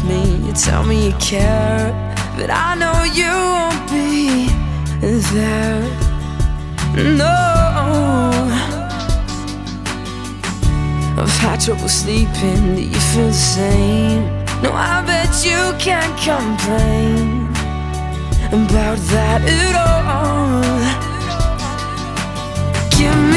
me, you tell me you care, but I know you won't be there. No, I've had trouble sleeping, do you feel the same? No, I bet you can't complain about that at all. Give me